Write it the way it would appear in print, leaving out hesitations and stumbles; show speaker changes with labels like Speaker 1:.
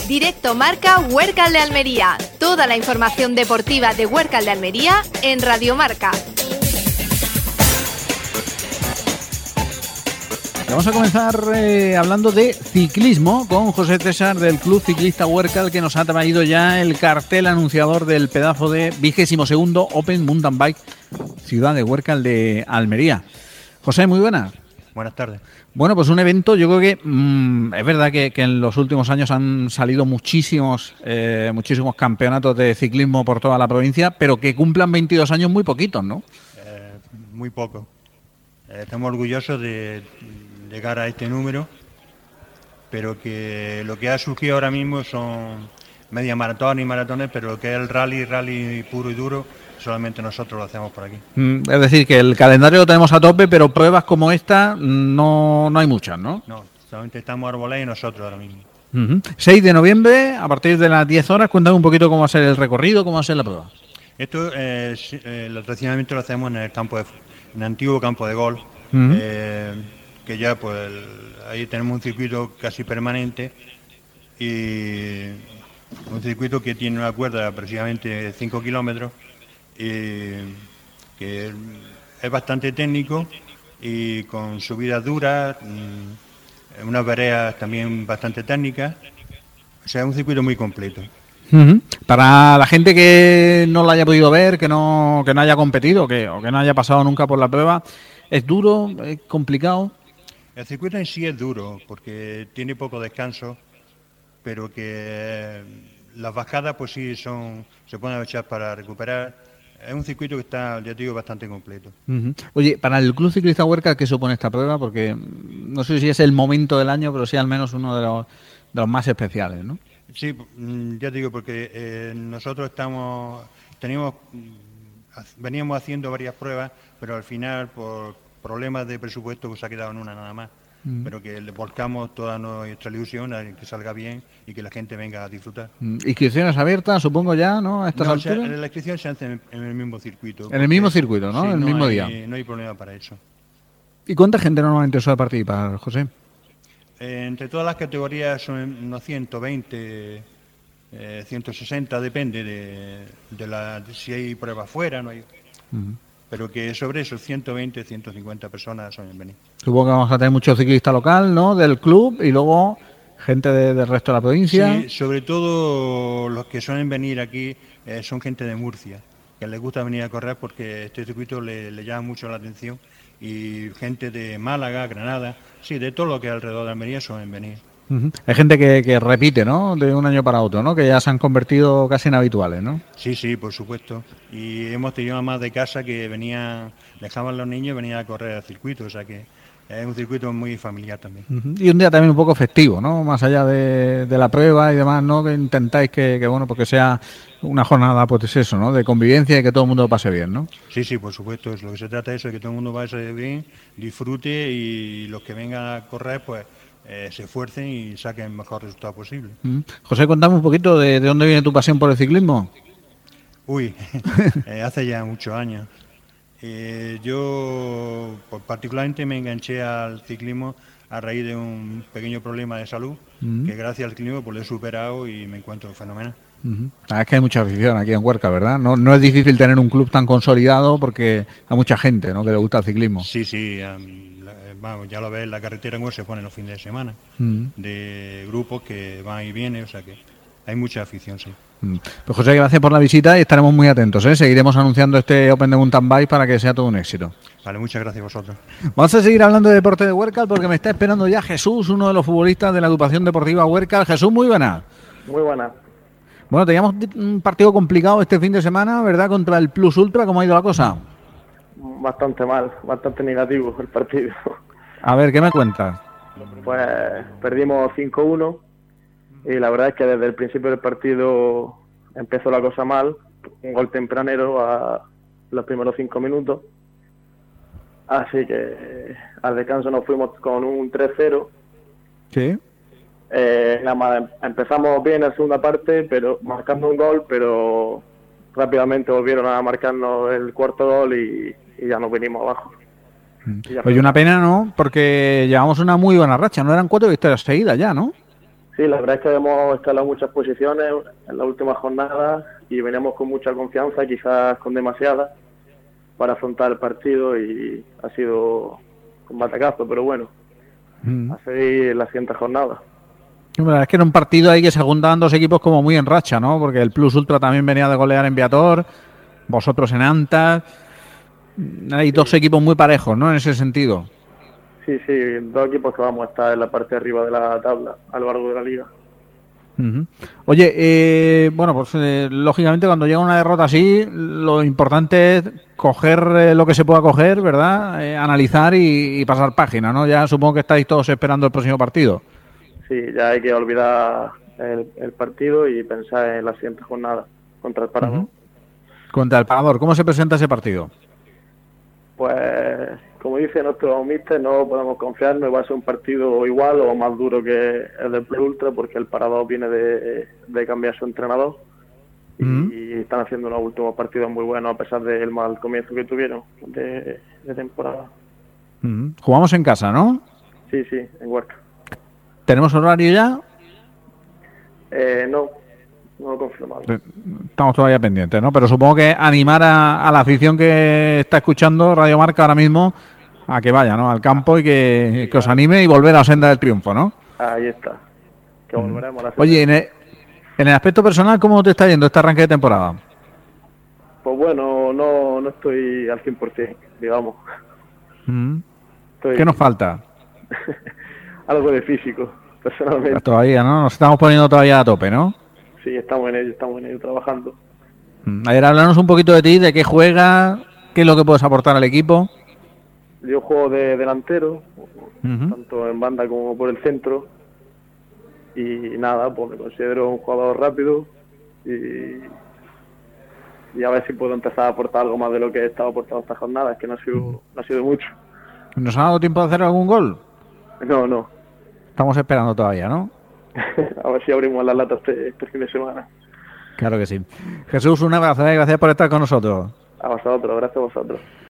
Speaker 1: Directo Marca Huércal de Almería. Toda la información deportiva de Huércal de Almería en Radio Marca.
Speaker 2: Vamos a comenzar hablando de ciclismo con José César del Club Ciclista Huércal, que nos ha traído ya el cartel anunciador del pedazo de 22º Open Mountain Bike Ciudad de Huércal de Almería. José, muy buenas.
Speaker 3: Buenas tardes.
Speaker 2: Bueno, pues un evento, yo creo que es verdad que en los últimos años han salido muchísimos campeonatos de ciclismo por toda la provincia, pero que cumplan 22 años muy poquitos, ¿no?
Speaker 3: Muy poco. Estamos orgullosos de llegar a este número, pero que lo que ha surgido ahora mismo son media maratón y maratones, pero lo que es el rally puro y duro, solamente nosotros lo hacemos por aquí.
Speaker 2: Es decir, que el calendario lo tenemos a tope, pero pruebas como esta no hay muchas, ¿no?
Speaker 3: No, solamente estamos Arbolé y nosotros ahora mismo.
Speaker 2: 6 de noviembre, a partir de las 10 horas, cuéntame un poquito cómo va a ser el recorrido, cómo va a ser la prueba.
Speaker 3: Esto, el tradicionalmente lo hacemos en el antiguo campo de golf, que ya pues ahí tenemos un circuito casi permanente y un circuito que tiene una cuerda de aproximadamente 5 kilómetros y que es bastante técnico y con subidas duras, unas veredas también bastante técnicas, o sea, es un circuito muy completo.
Speaker 2: Para la gente que no lo haya podido ver, que no haya competido o que no haya pasado nunca por la prueba, ¿es duro? ¿Es complicado?
Speaker 3: El circuito en sí es duro porque tiene poco descanso, pero que las bajadas pues sí se pueden echar para recuperar. Es un circuito que está, ya te digo, bastante completo.
Speaker 2: Oye, para el Club Ciclista Huércal, ¿qué supone esta prueba? Porque no sé si es el momento del año, pero sí al menos uno de los más especiales, ¿no?
Speaker 3: Sí, ya te digo, porque nosotros veníamos haciendo varias pruebas, pero al final por problemas de presupuesto pues se ha quedado en una nada más. Pero que le volcamos toda nuestra ilusión a que salga bien y que la gente venga a disfrutar.
Speaker 2: Inscripciones abiertas, supongo ya, ¿no? A estas alturas.
Speaker 3: La inscripción se hace en el mismo circuito.
Speaker 2: En el mismo circuito, ¿no?
Speaker 3: Sí,
Speaker 2: el mismo día.
Speaker 3: No hay problema para eso.
Speaker 2: ¿Y cuánta gente normalmente suele participar, José?
Speaker 3: Entre todas las categorías son unos 120, 160, depende de si hay pruebas fuera, no hay. Pero que sobre eso 120, 150 personas suelen venir.
Speaker 2: Supongo que vamos a tener mucho ciclista local, ¿no? Del club y luego gente del resto de la provincia.
Speaker 3: Sí, sobre todo los que suelen venir aquí son gente de Murcia, que les gusta venir a correr porque este circuito le llama mucho la atención, y gente de Málaga, Granada, sí, de todo lo que alrededor de Almería suelen venir.
Speaker 2: Hay gente que repite, ¿no? De un año para otro, ¿no? Que ya se han convertido casi en habituales, ¿no?
Speaker 3: Sí, por supuesto. Y hemos tenido más de casa que dejaban los niños y venían a correr al circuito, o sea que es un circuito muy familiar también.
Speaker 2: Y un día también un poco festivo, ¿no? Más allá de la prueba y demás, ¿no? Que intentáis que bueno, porque sea una jornada, pues eso, ¿no? De convivencia y que todo el mundo lo pase bien, ¿no?
Speaker 3: Sí, por supuesto. Lo que se trata es eso, de que todo el mundo pase bien, disfrute, y los que vengan a correr, pues se esfuercen y saquen el mejor resultado posible.
Speaker 2: José, cuéntame un poquito de dónde viene tu pasión por el ciclismo.
Speaker 3: Hace ya muchos años. Yo particularmente me enganché al ciclismo a raíz de un pequeño problema de salud, que gracias al ciclismo pues lo he superado y me encuentro fenomenal.
Speaker 2: Es que hay mucha afición aquí en Huércal, ¿verdad? No es difícil tener un club tan consolidado porque hay mucha gente, ¿no?, que le gusta el ciclismo.
Speaker 3: Sí, vamos, ya lo ves, la carretera en Huércal se pone los fines de semana, de grupos que van y vienen, o sea que hay mucha afición, sí.
Speaker 2: Pues José, gracias por la visita y estaremos muy atentos, ¿eh? Seguiremos anunciando este Open de Mountain Bike para que sea todo un éxito.
Speaker 3: Vale, muchas gracias a vosotros.
Speaker 2: Vamos a seguir hablando de deporte de Huércal porque me está esperando ya Jesús, uno de los futbolistas de la agrupación deportiva Huércal. Jesús, muy buena.
Speaker 4: Muy buena.
Speaker 2: Bueno, teníamos un partido complicado este fin de semana, ¿verdad? Contra el Plus Ultra, ¿cómo ha ido la cosa?
Speaker 4: Bastante mal, bastante negativo el partido.
Speaker 2: A ver, ¿qué me cuentas?
Speaker 4: Pues perdimos 5-1 y la verdad es que desde el principio del partido empezó la cosa mal. Un gol tempranero a los primeros 5 minutos. Así que al descanso nos fuimos con un 3-0.
Speaker 2: Sí.
Speaker 4: Nada más empezamos bien en la segunda parte, pero marcando un gol, pero rápidamente volvieron a marcarnos el cuarto gol y ya nos vinimos abajo.
Speaker 2: Oye, una pena, ¿no? Porque llevamos una muy buena racha, no eran 4 victorias seguidas ya, ¿no?
Speaker 4: Sí, la verdad es que hemos escalado muchas posiciones en la última jornada y veníamos con mucha confianza, quizás con demasiada, para afrontar el partido y ha sido un batacazo, pero bueno, a seguir la siguiente jornada.
Speaker 2: La verdad es que era un partido ahí que se juntaban dos equipos como muy en racha, ¿no? Porque el Plus Ultra también venía de golear en Viator, vosotros en Antas. Hay dos equipos muy parejos, ¿no? En ese sentido.
Speaker 4: Sí, dos equipos que vamos a estar en la parte de arriba de la tabla a lo largo de la liga.
Speaker 2: Oye, bueno, pues lógicamente cuando llega una derrota así, lo importante es coger lo que se pueda coger, ¿verdad? Analizar y pasar página, ¿no? Ya supongo que estáis todos esperando el próximo partido.
Speaker 4: Sí, ya hay que olvidar el partido y pensar en la siguiente jornada contra el Parador.
Speaker 2: Contra el Parador, ¿cómo se presenta ese partido?
Speaker 4: Pues, como dice nuestro míster, no podemos confiarnos, va a ser un partido igual o más duro que el del Plus Ultra, porque el Parador viene de cambiar su entrenador y están haciendo unos últimos partidos muy buenos a pesar del mal comienzo que tuvieron de temporada.
Speaker 2: Jugamos en casa, ¿no?
Speaker 4: Sí, en Huerca.
Speaker 2: ¿Tenemos horario ya?
Speaker 4: No lo confirmamos.
Speaker 2: Estamos todavía pendientes, ¿no? Pero supongo que animar a la afición que está escuchando Radio Marca ahora mismo a que vaya, ¿no? Al campo y que os anime y volver a la senda del triunfo, ¿no?
Speaker 4: Ahí está. Que volveremos a la senda.
Speaker 2: Oye, en el aspecto personal, ¿cómo te está yendo este arranque de temporada?
Speaker 4: Pues bueno, no estoy al 100%, digamos.
Speaker 2: ¿Qué nos falta?
Speaker 4: Algo de físico, personalmente.
Speaker 2: Todavía, ¿no? Nos estamos poniendo todavía a tope, ¿no?
Speaker 4: Sí, estamos en ello trabajando.
Speaker 2: Ayer háblanos un poquito de ti, de qué juegas, qué es lo que puedes aportar al equipo.
Speaker 4: Yo juego de delantero, tanto en banda como por el centro. Y nada, pues me considero un jugador rápido y a ver si puedo empezar a aportar algo más de lo que he estado aportando esta jornada, es que no ha sido mucho.
Speaker 2: ¿Nos ha dado tiempo de hacer algún gol?
Speaker 4: No.
Speaker 2: Estamos esperando todavía, ¿no?
Speaker 4: A ver si abrimos las latas este fin de semana.
Speaker 2: Claro que sí. Jesús, un abrazo, gracias por estar con nosotros.
Speaker 4: A vosotros, gracias a vosotros.